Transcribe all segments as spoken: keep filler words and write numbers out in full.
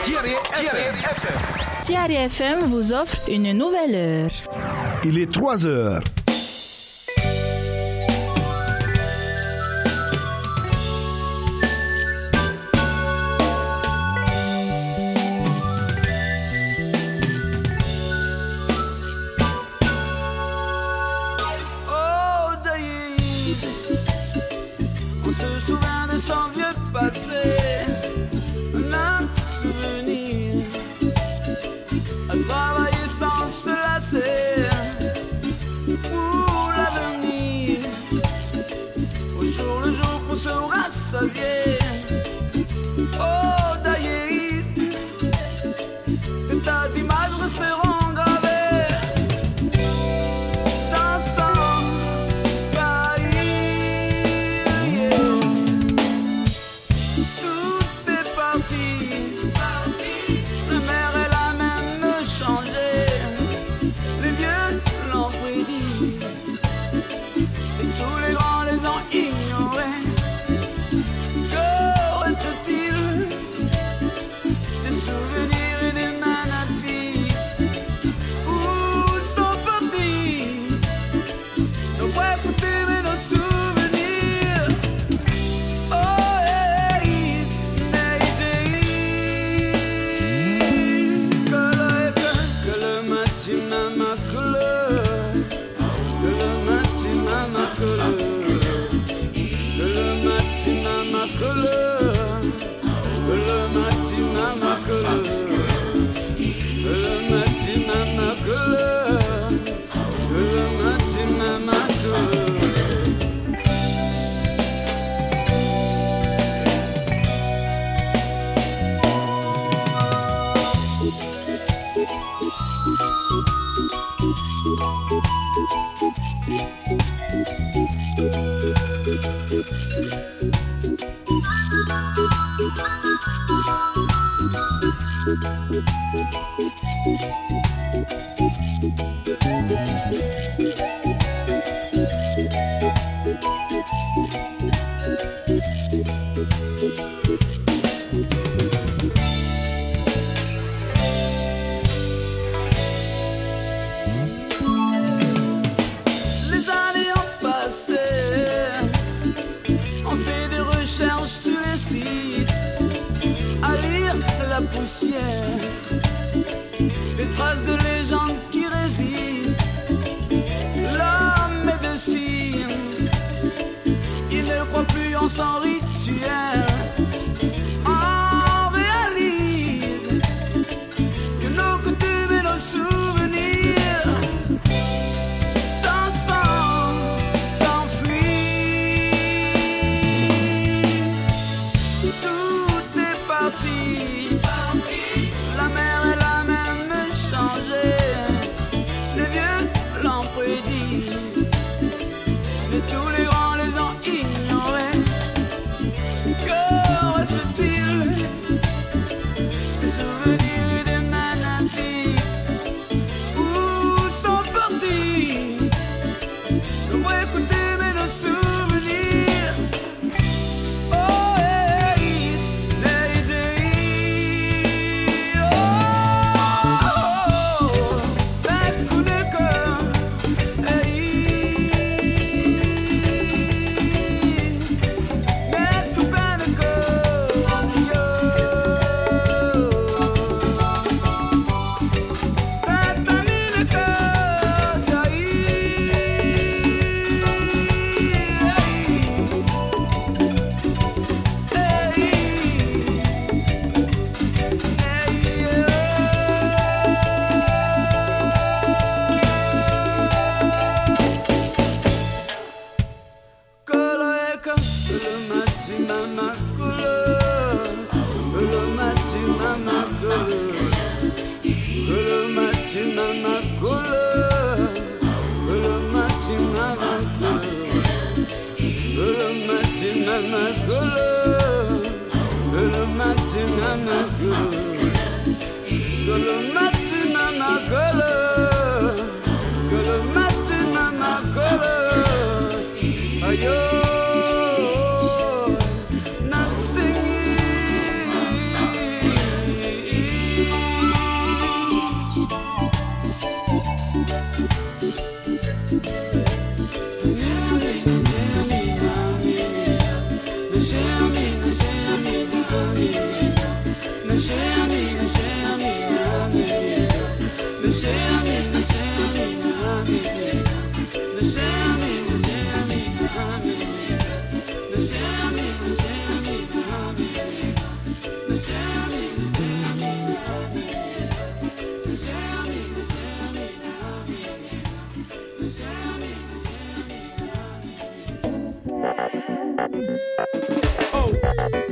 Tiari F M vous offre une nouvelle heure. Il est trois heures.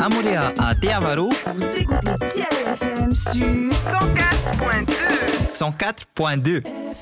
à Montréal, à Théavaroux. Vous écoutez Tialé F M sur cent quatre point deux. cent quatre point deux.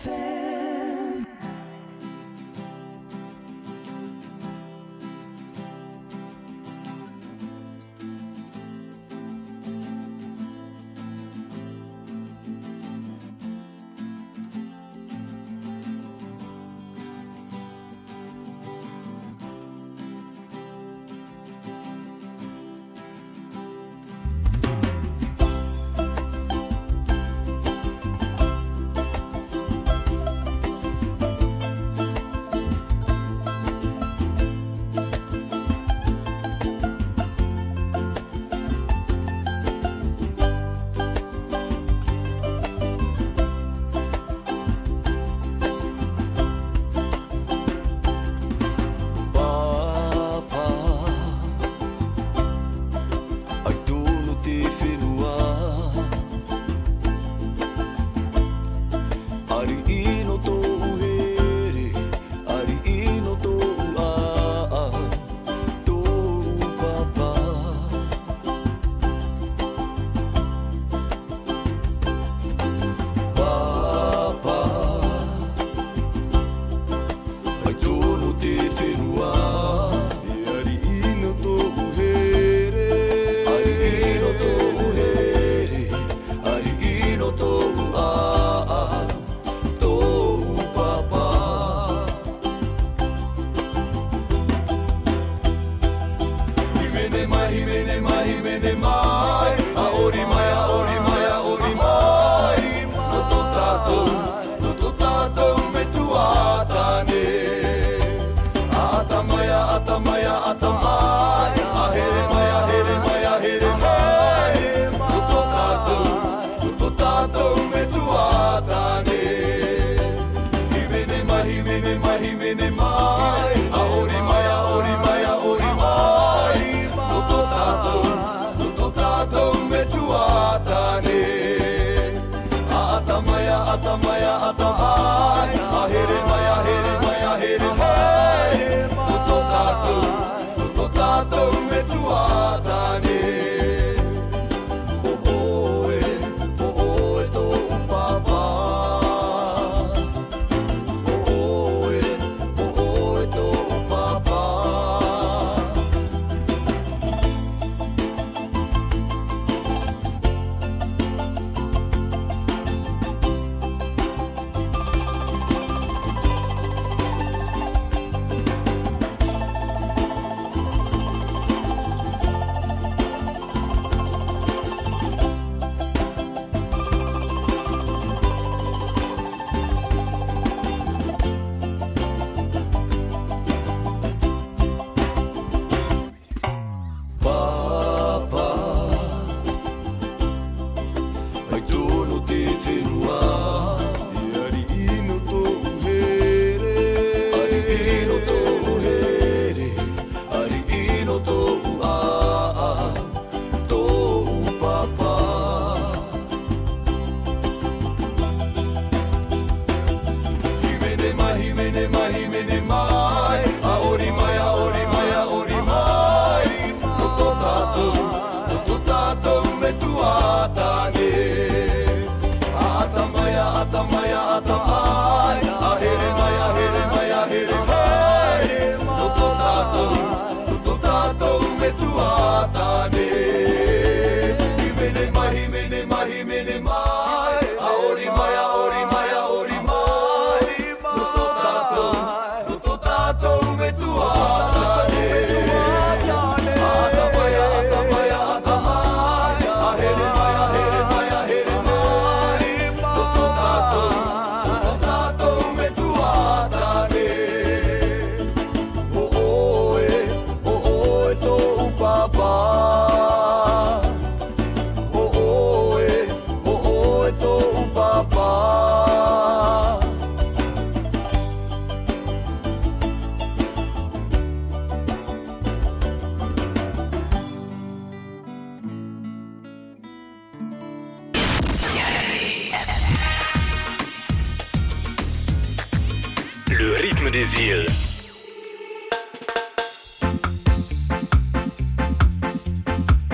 Le rythme des îles.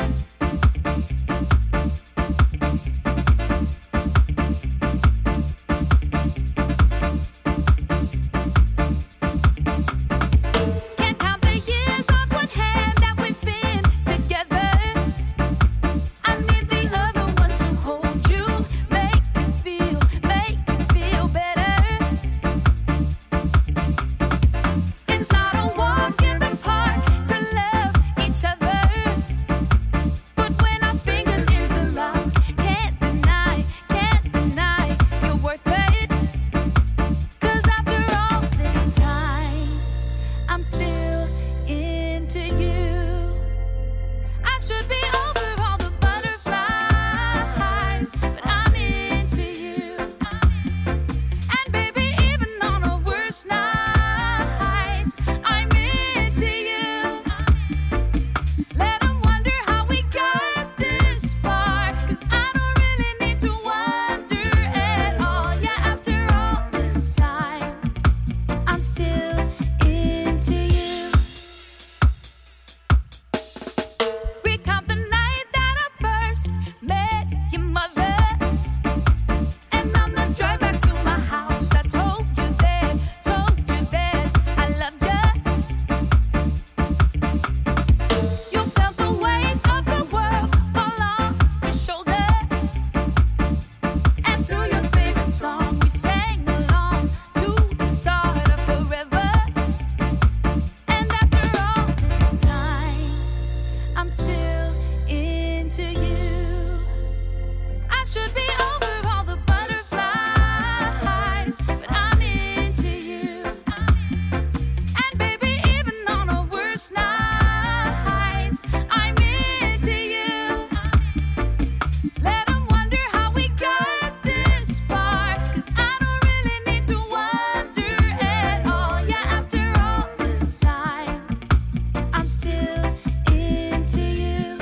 should be over all the butterflies, but I'm into you. And baby, even on our worst nights, I'm into you. Let them wonder how we got this far, 'cause I don't really need to wonder at all. Yeah, after all this time, I'm still into you.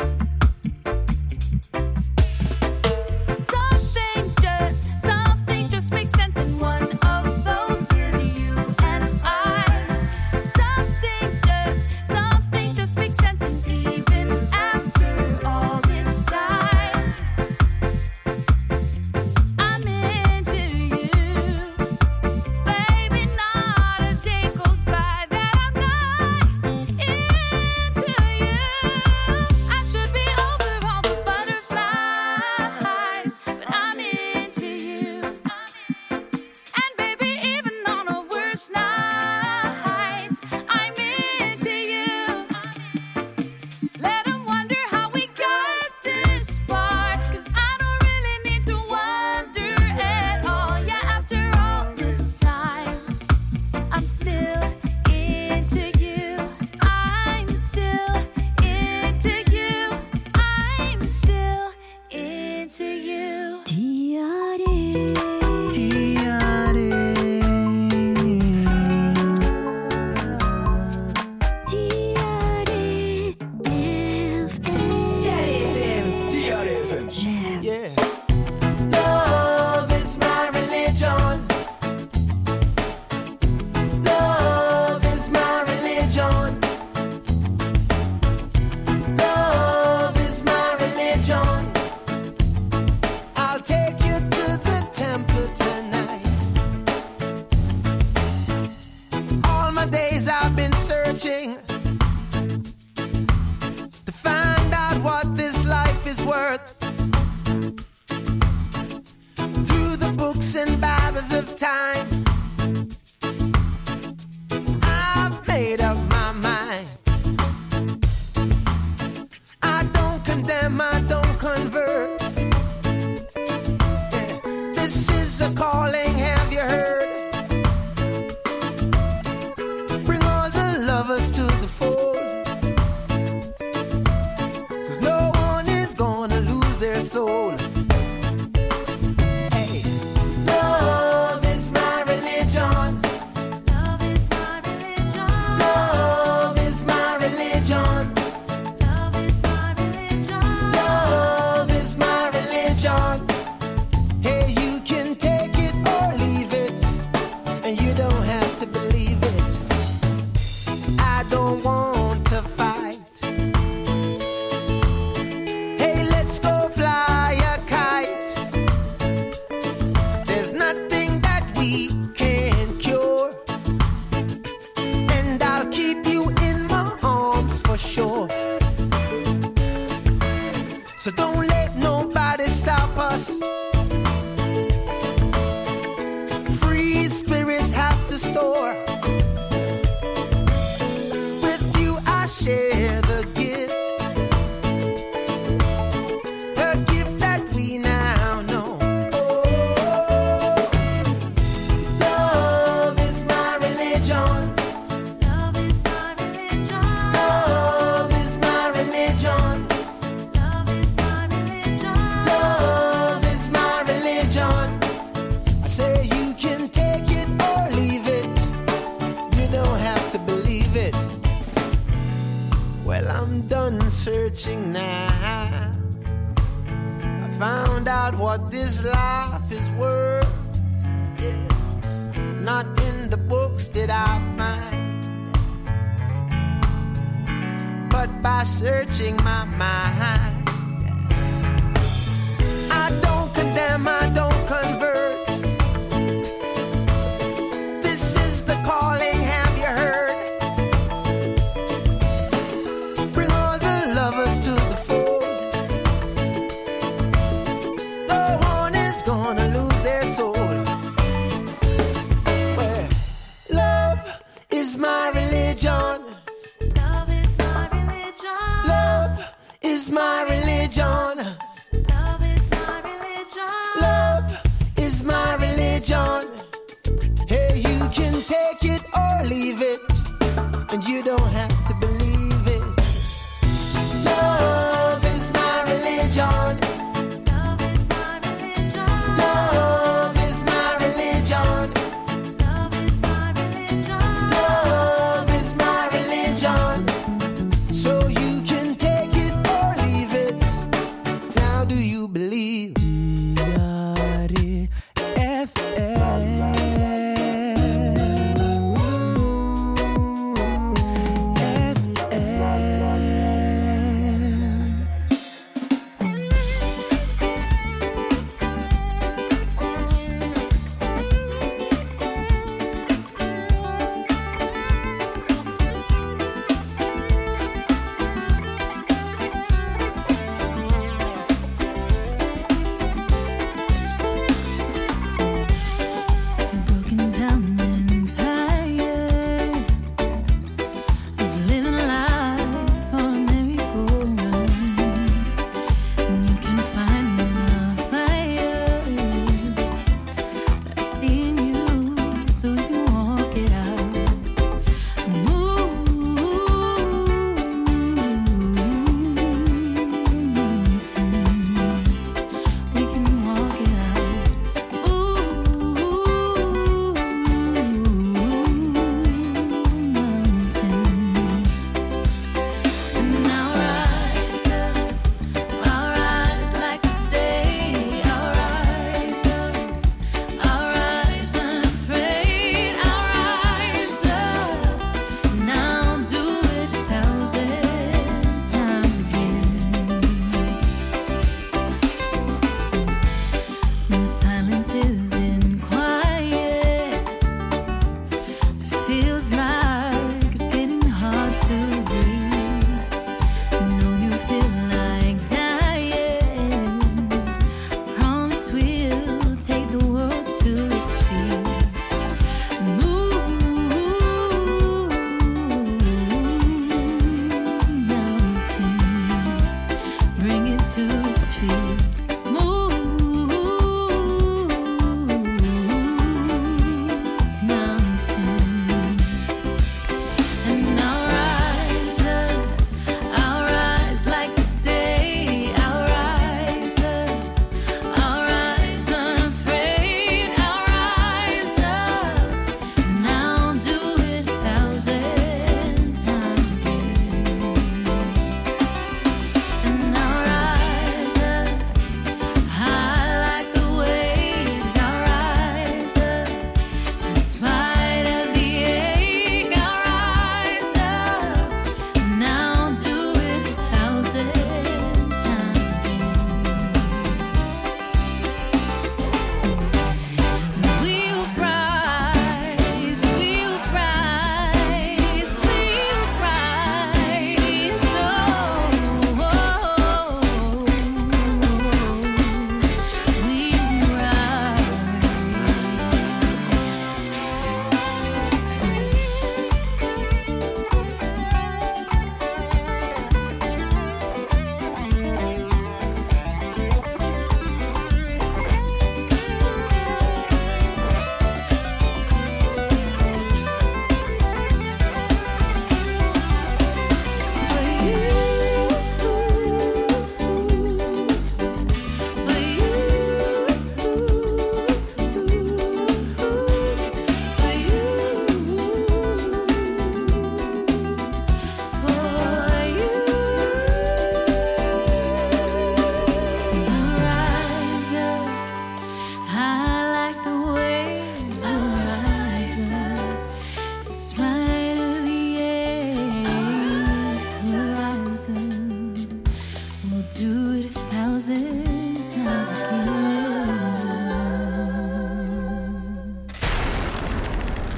Some things just, some things just make sense in one of those years, you and I. Some things just, some things just make sense, and even after all this time, I'm into you. Baby, not a day goes by that I'm not into you. I should be over all the butterflies, but I'm into you. And baby, even on our worst nights, I'm into you. Let them wonder how we got this far, 'cause I don't really need to wonder at all. Yeah, after all this time, I'm still into you. I'm still into you. I'm still into you. Yeah. Love is my religion. Love is my religion. Love is my religion. I'll take you to the temple tonight. All my days I've been searching to find out what this life is worth. Through the books and Bibles of time, I've made up my mind. I don't condemn, I don't convert. Yeah. This is a calling, have you heard? Bring all the lovers to the fold, 'cause no one is gonna lose their soul. Hey. Love is my religion. Love is my religion. Love is my religion. Love is my religion. Love is my religion. Hey, you can take it or leave it, and you don't have to believe it. I don't want to fight. Hey, let's go fly a kite. There's nothing that we can cure, and I'll keep you in my arms for sure. So don't let nobody stop us. Free spirits have to soar. With you I share the gift, the gift that we now know. Oh, love is my religion. Love is my religion. Love is my religion. Love is my religion. Love is my religion. I say you can take it or leave it. You don't have to believe it. Well, I'm done searching now. I found out what this life is worth. Yeah. Not in the books did I find, but by searching my mind. I don't condemn, I don't convert. This is the calling, have you heard? Bring all the lovers to the fold. No one is gonna lose their soul. Well, love is my religion. Love is my religion. Love is my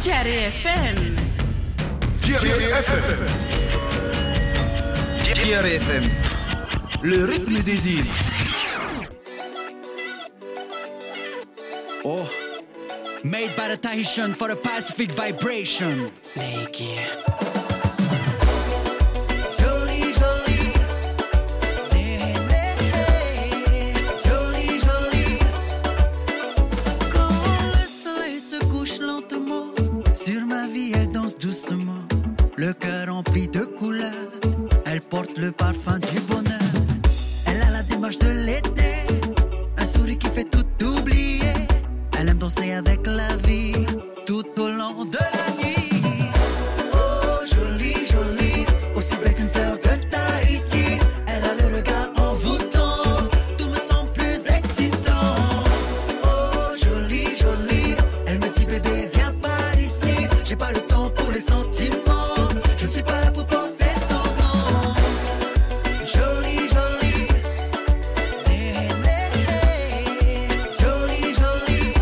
Thierry F M. Thierry F M. Thierry F M. Le rythme des îles. Oh, made by the Tahitian for the Pacific vibration. Naked. Jolie, jolie. Hey, hey, hey. Jolie, jolie. Quand le soleil se couche lentement, sur ma vie elle danse doucement. Le cœur rempli de couleurs, elle porte le parfum du bonheur. Elle a la démarche de l'été, un sourire qui fait tout oublier. Elle aime danser avec la vie, tout au long de la nuit. Oh, jolie, jolie. Aussi belle qu'une fleur de Tahiti. Elle a le regard envoûtant, tout me semble plus excitant. Oh, jolie, jolie. Elle me dit bébé viens par ici. J'ai pas le temps pour les sentiments, je suis pas là pour porter ton nom. Jolie, jolie. Hey, hey, hey. Jolie, jolie.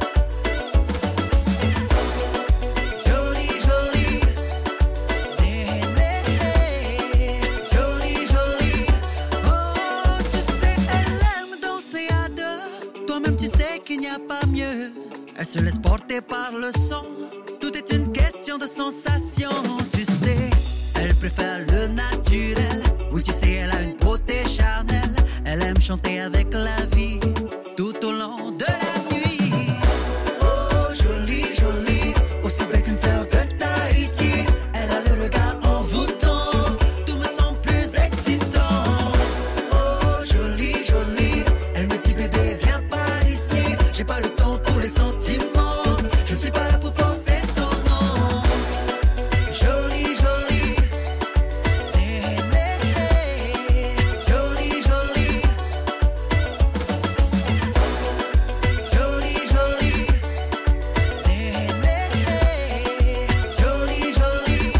Jolie, jolie. Hey, hey, hey. Jolie, jolie. Oh, tu sais, elle aime danser à deux. Toi-même, tu sais qu'il n'y a pas mieux. Elle se laisse porter par le son. Tout est une question de sensation. Tu sais, elle préfère le naturel. Oui, tu sais, elle a une beauté charnelle. Elle aime chanter avec la vie tout au long de la nuit. Oh, jolie, jolie. Aussi belle qu'une fleur de Tahiti. Elle a le regard envoûtant, tout me semble plus excitant. Oh, jolie, jolie. Elle me dit bébé viens par ici. J'ai pas le temps pour les sentiments, je suis pas là pour porter ton nom. Jolie, jolie. Hey, hey, hey. Jolie, jolie. Jolie, jolie. Hey, hey, hey. Jolie, jolie.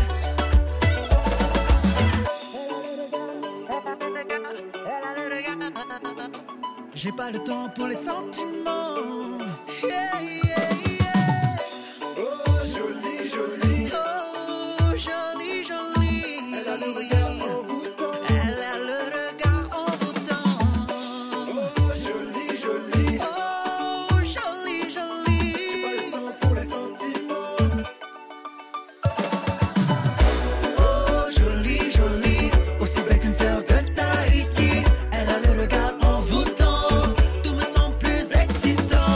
J'ai pas le temps pour les sentiments. Yeah, yeah, yeah. Oh, jolie, jolie. Oh, jolie, jolie. Elle a le regard envoûtant. Elle a le regard envoûtant. Oh, jolie, jolie. Oh, jolie, jolie. Pas le temps pour les sentiments. Oh, jolie, jolie. Aussi belle qu'une fleur de Tahiti. Elle a le regard envoûtant, tout me semble plus excitant.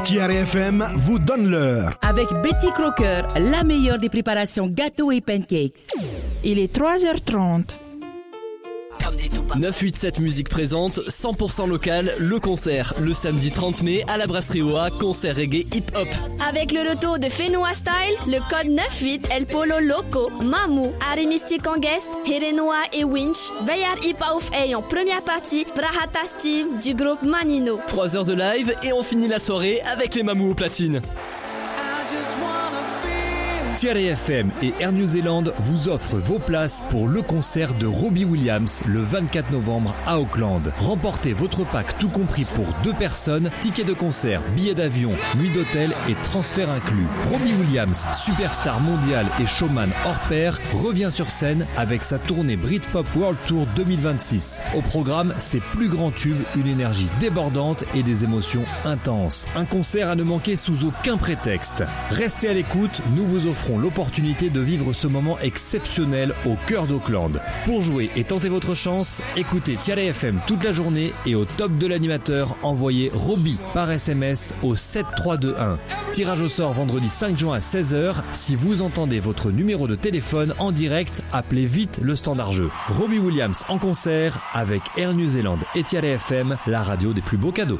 Thierry F M vous donne l'heure. Avec Betty Crocker, la meilleure des préparations gâteaux et pancakes. Il est trois heures trente. neuf cent quatre-vingt-sept Musique présente cent pour cent local, le concert, le samedi trente mai à la Brasserie Oa, concert reggae hip-hop. Avec le retour de Fenoa Style, le code neuf huit, El Polo Loco, Mamou, Harry Mystique en guest, Herenoa et Winch, Veillard Hip Auf A en première partie, Brahata Steve du groupe Manino. trois heures de live et on finit la soirée avec les Mamous au platine. Thierry F M et Air New Zealand vous offrent vos places pour le concert de Robbie Williams le vingt-quatre novembre à Auckland. Remportez votre pack tout compris pour deux personnes, tickets de concert, billets d'avion, nuit d'hôtel et transfert inclus. Robbie Williams, superstar mondial et showman hors pair, revient sur scène avec sa tournée Britpop World Tour deux mille vingt-six. Au programme, ses plus grands tubes, une énergie débordante et des émotions intenses. Un concert à ne manquer sous aucun prétexte. Restez à l'écoute, nous vous offrons l'opportunité de vivre ce moment exceptionnel au cœur d'Auckland. Pour jouer et tenter votre chance, écoutez Thierry F M toute la journée et au top de l'animateur, envoyez Robbie par S M S au sept trois deux un. Tirage au sort vendredi cinq juin à seize heures. Si vous entendez votre numéro de téléphone en direct, appelez vite le standard jeu. Robbie Williams en concert avec Air New Zealand et Thierry F M, la radio des plus beaux cadeaux.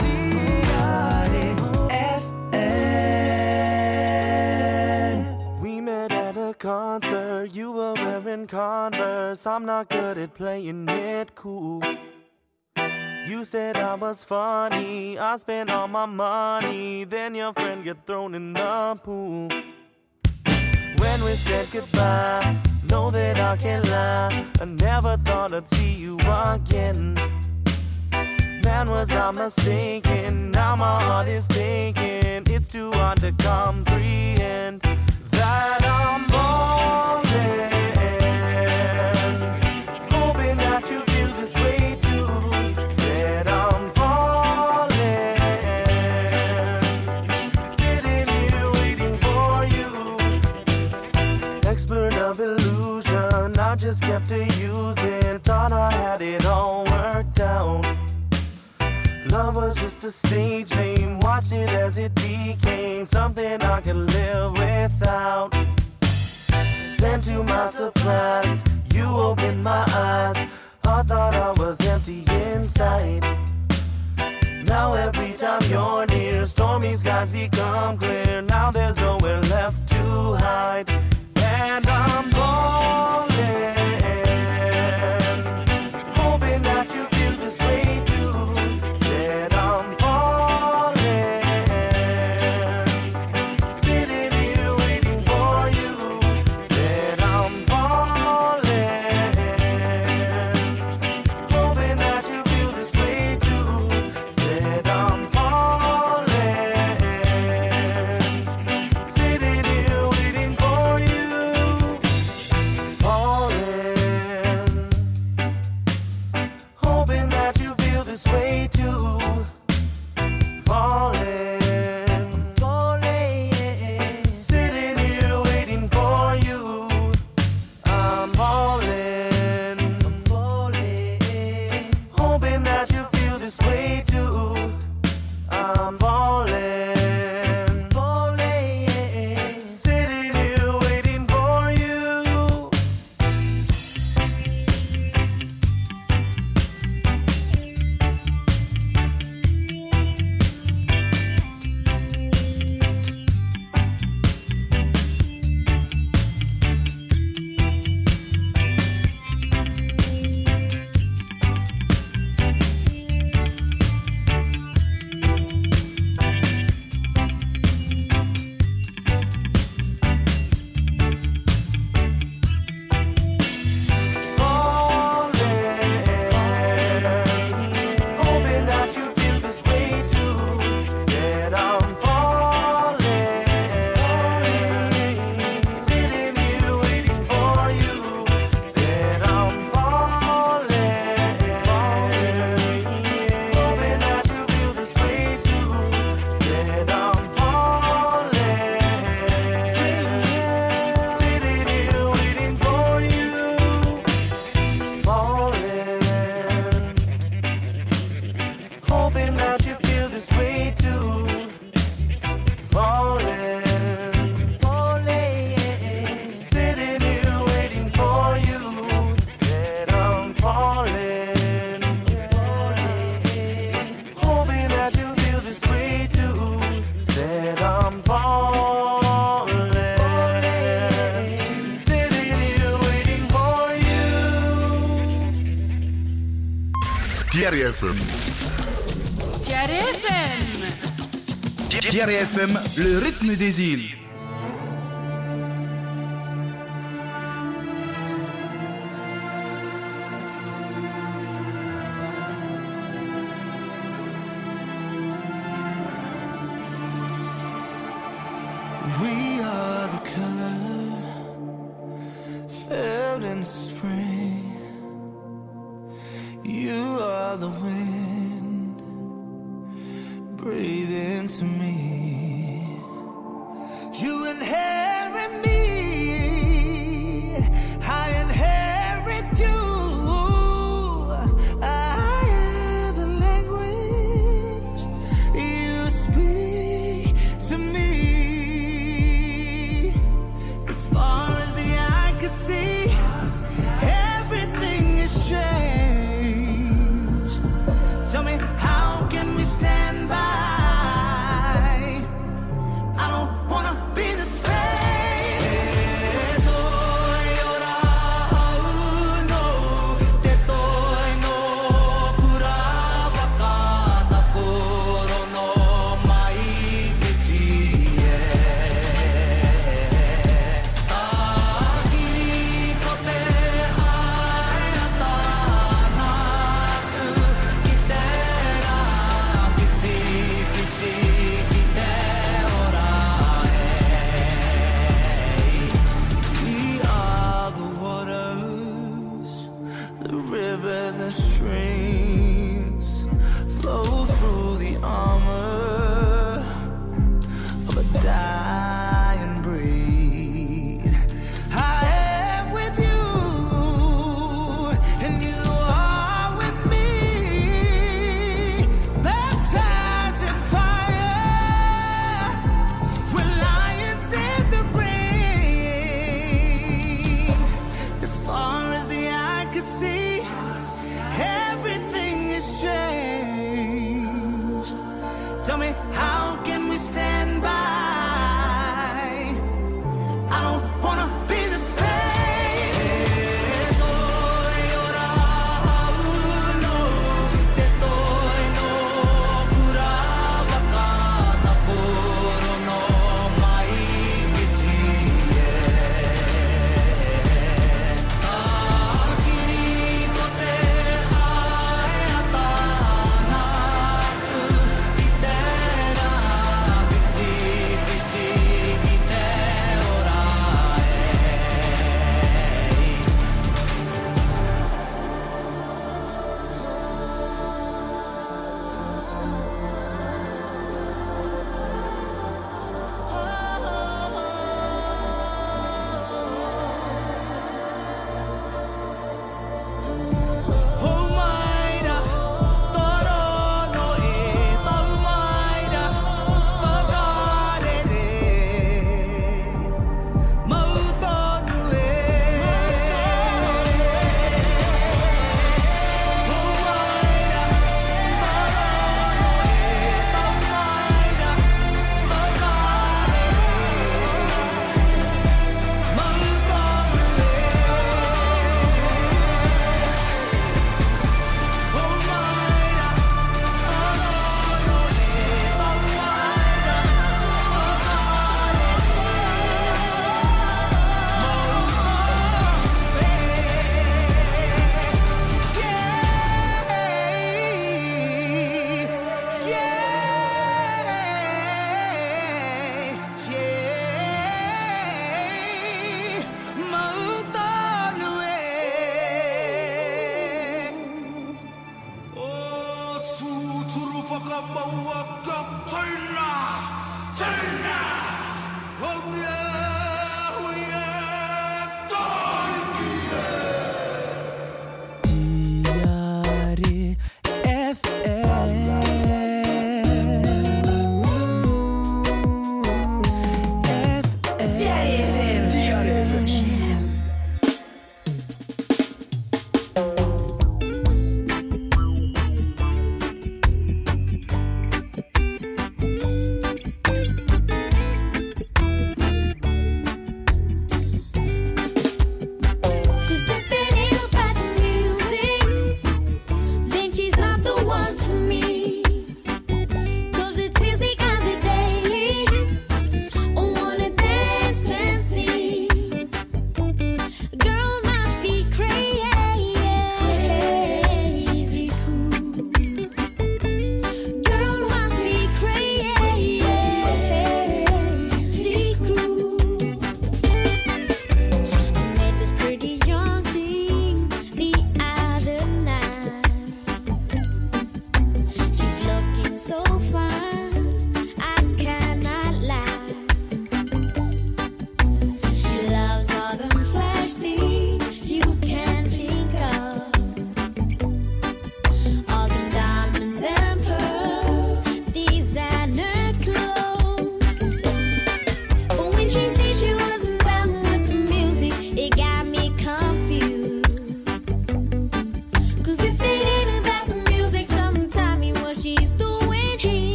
Concert, you were wearing Converse. I'm not good at playing it cool. You said I was funny, I spent all my money. Then your friend got thrown in the pool. When we said goodbye, know that I can't lie, I never thought I'd see you again. Man, was I mistaken? Now my heart is taken. It's too hard to comprehend that I'm falling, hoping that you feel this way too. Said I'm falling, sitting here waiting for you. Expert of illusion, I just kept to using. Thought I had it all worked out. Love was just a stage name, watched it as it became something I could live without. Then to my surprise, you opened my eyes. I thought I was empty inside. Now every time you're near, stormy skies become clear. Now there's nowhere left to hide. And I'm falling, hoping that you feel this way too. Said I'm falling, sitting here waiting for you. Said I'm falling, hoping that you feel this way too. Said I'm falling, sitting here waiting for you. Diary F M. Diary F M. Diary F M, le rythme des îles. We are the color felt in spring. You are the wind, breathe into me. You inherit me, I inherit you. I am the language you speak to me. As far as the eye could see, everything is changed. Tell me, how can we stand by? I don't wanna be the same. Rivers and streams flow through the armor of a dying breed. I am with you, and you are with me, baptized in fire, we're lions in the green. As far as the eye could see, everything is changed. Tell me, how can we stand by? I don't wanna be the same.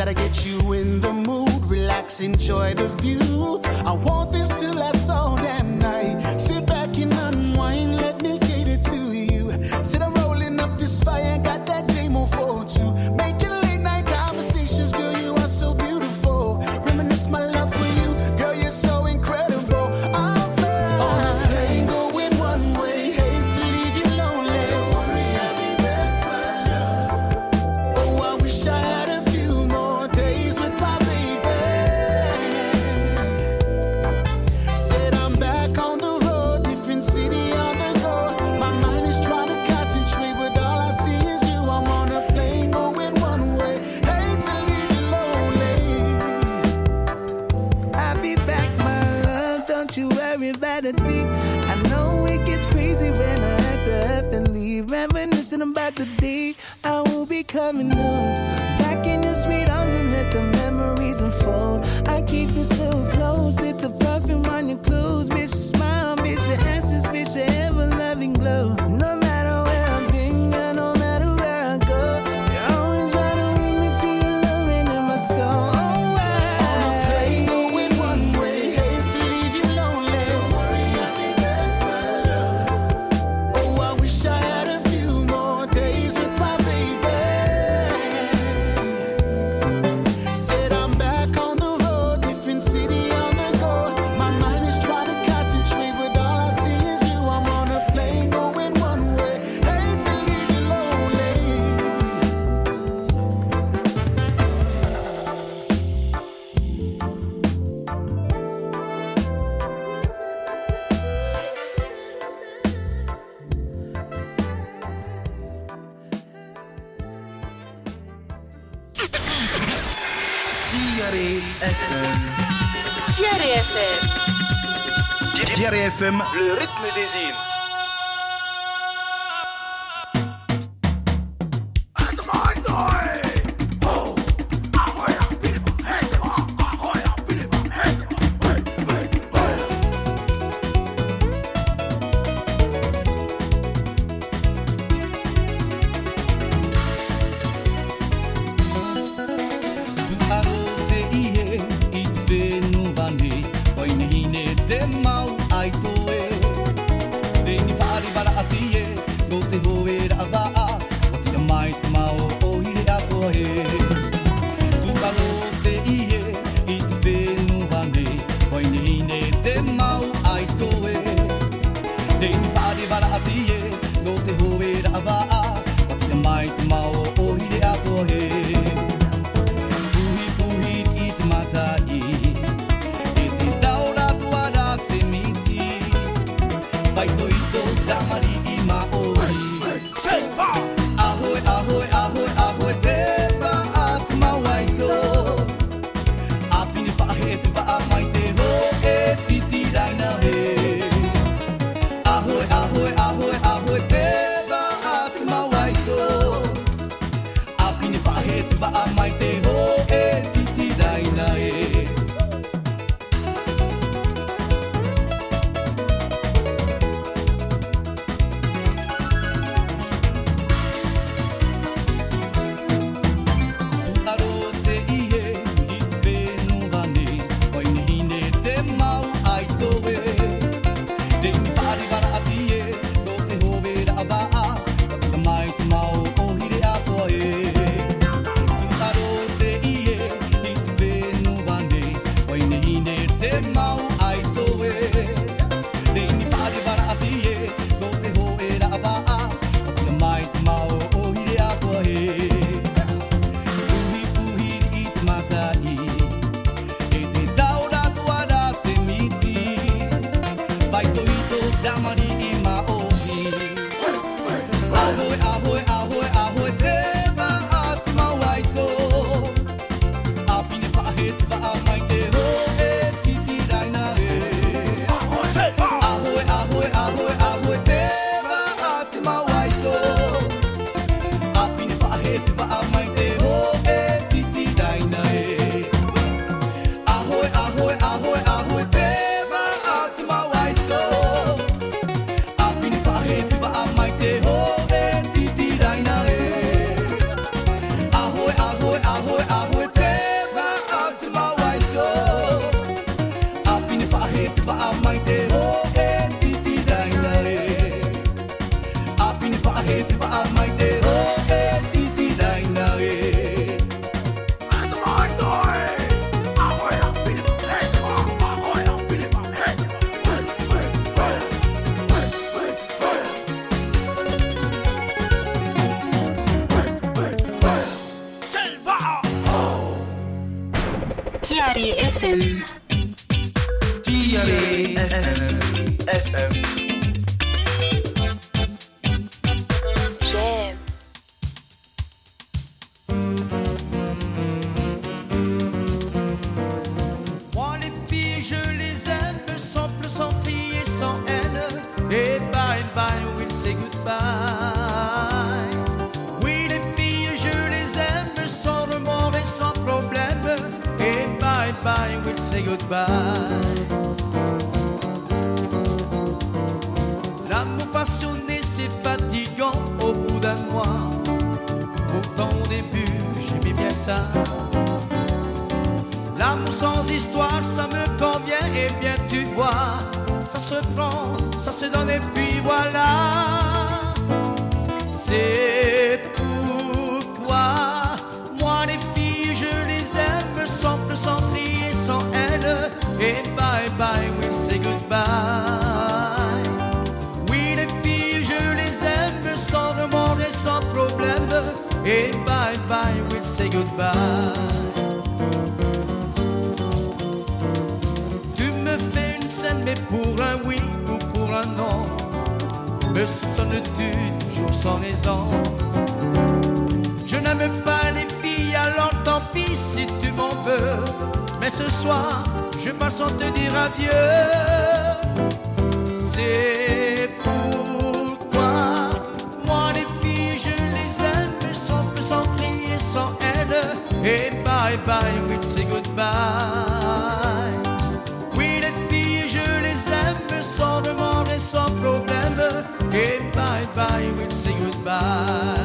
that'll get you in the mood. Relax, enjoy the view. I want this to last all damn night. Sit back and unwind, let me cater to you. Sit I'm rolling up this fire, got that J M O four two. Making late night conversations, girl, you are so beautiful. Reminisce my love for you, girl, you're so incredible. I'm flying on a plane going one way, hate to leave you lonely. Don't worry, I'll be back, my love. Oh, I wish I had a few more days with my baby. Said I'm back on the road, different city on the go. My mind is trying to concentrate, but all I see is you. I'm on a plane going one way, hate to leave you lonely. I'll be back, my love. Don't you worry about a thing. I know it gets crazy when I have to up and leave. Reminiscing about the day I will be coming home. Back in your sweet arms and let the memories unfold. I keep you so close, let the perfume on your clothes. Miss your smile, miss your answers, miss your ever-loving glow. No matter where I've been, and no matter where I go, you're always right with me, feel loving in my soul. Oh, On a plane going one way, hate to leave you lonely. Don't worry, I'll be back, my love. Oh, I wish I had a few more days with my baby. Said I'm back on the road, different city on the go. My mind is trying to concentrate, but all I see is you. I'm on a plane going one way, hate to leave you lonely. Diarrhée F M. Diarrhée F M. Diarrhée F M, le rythme des îles. Te mau ai toe Chérie F M. J'aime. Moi les filles je les aime sans plus, sans cri et sans haine. Et bye bye, we'll say goodbye. Oui les filles je les aime sans remords et sans problème. Et bye bye, we'll say goodbye. L'amour passionné c'est fatigant au bout d'un mois. Pourtant au début j'aimais bien ça. L'amour sans histoire ça me convient. Et bien tu vois, ça se prend, ça se donne et puis voilà. C'est pourquoi moi les filles je les aime sans plus, sans cri et sans haine. Et bye bye, we'll say goodbye. Oui les filles je les aime sans remords et sans problème. Et bye bye, we'll say goodbye. Tu me fais une scène mais pour un oui ou pour un non. Me soupçonnes-tu toujours sans raison? Je n'aime pas les filles alors tant pis si tu m'en veux. Mais ce soir je passe sans te dire adieu. C'est pourquoi moi les filles je les aime sans plus, sans cri et sans haine. Et bye bye, we'll say goodbye. Oui les filles je les aime sans remords et sans problème. Et bye bye, we'll say goodbye.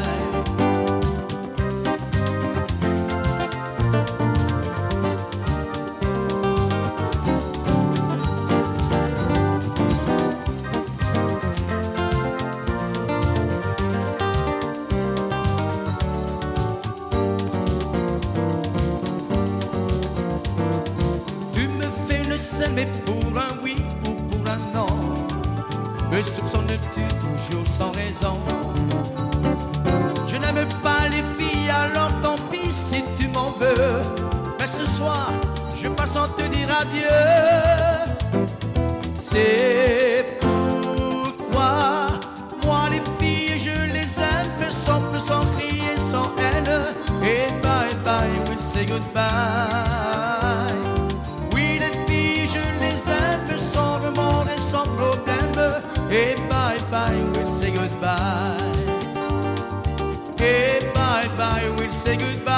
Mais pour un oui ou pour un non, me soupçonnes-tu toujours sans raison? Je n'aime pas les filles alors tant pis si tu m'en veux. Mais ce soir je passe sans te dire adieu. C'est pourquoi moi les filles je les aime sans plus, sans cri et sans haine. Et bye bye, we'll say goodbye. Et bye bye, we'll say goodbye. Et bye bye, we'll say goodbye.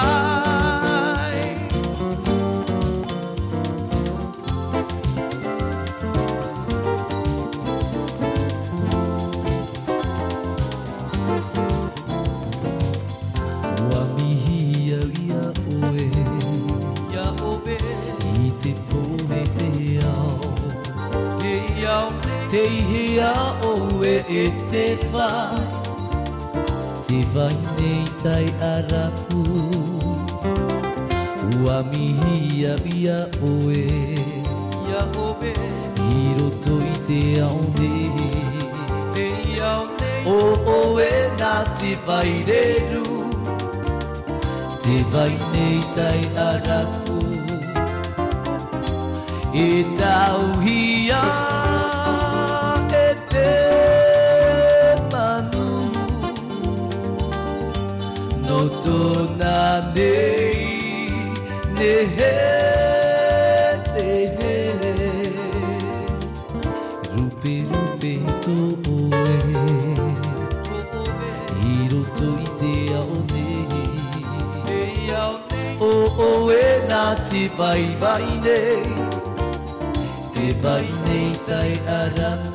Wami ya ya oe, ya oe, ite pone te ao, te ao. Te hea oe e te wha, te vai nei tai arapu. Ua mihia via oe, ya oe, i roto i te aone. Te aone, o oe nā te vai reru, te vai nei tai arapu. E tau hia no tōna nei, ne he, ne he. Rupe, rupe tō oe, i roto i te aone. O oe nā te vai vai nei, te vai nei tai arapu.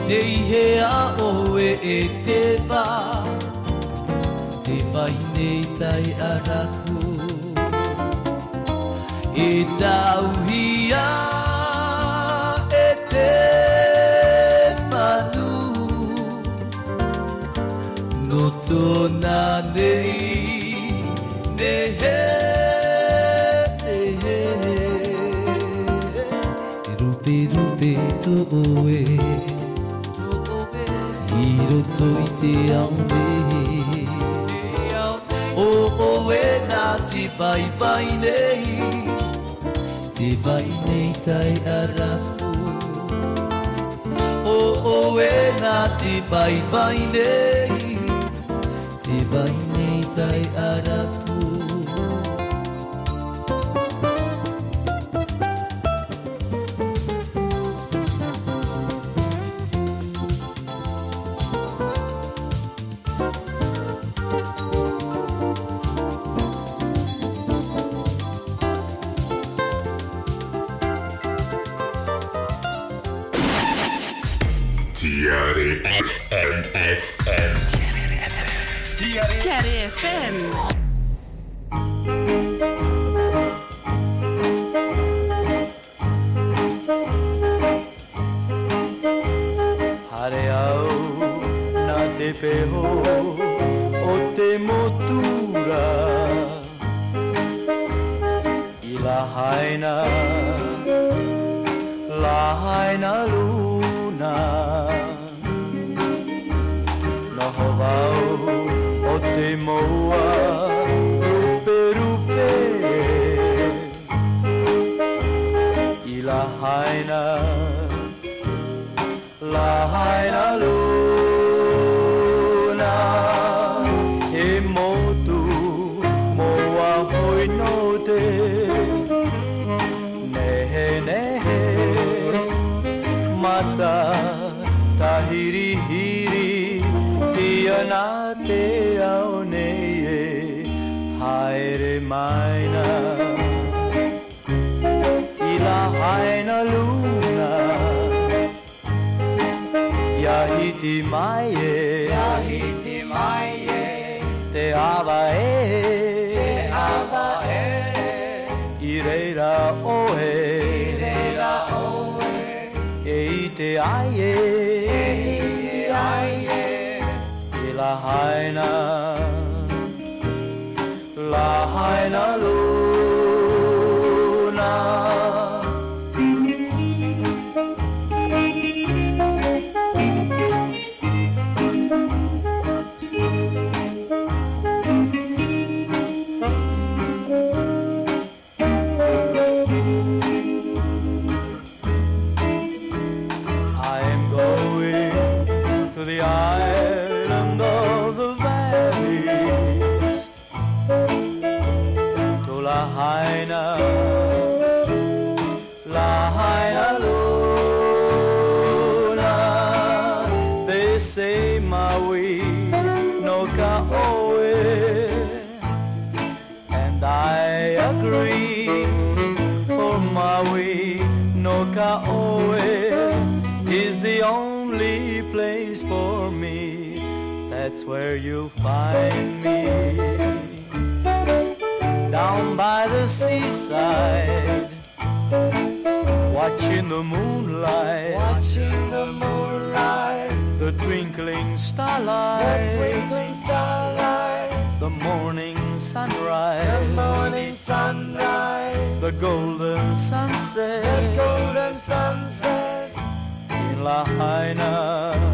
Nei hea oe e te wā Te whai nei tai araku E tauhia e te manu No tōna nei ne he ne he E rupe rupe to oe I roto i te aone O oe nā te whai whai nei Te whai nei tai arapu O oe nā te whai whai nei Te whai nei tai arapu Tiare F M. Hare au na te peho o te motura I la haina, la haina luna Noho wau o te moa rupe rupe I la haina, la haina luna He motu moa hoi no te Nehe nehe mata tahiri hiri Ia nā te ao nei e haere maina I la haina luna Ia hiti mai e Ia hiti mai e Te awa e Te awa e I reira oe I reira oe E i te ai e E i te ai e La haina, la haina luna I am going to the island of the valleys To La Haina, La Haina luna They say Maui no ka oe And I agree For Maui no ka oe Is the only place for me That's where you'll find me Down by the seaside Watching the moonlight Watching the moonlight The twinkling starlight The twinkling starlight The morning sunrise The morning sunrise The golden sunset The golden sunset In La Haina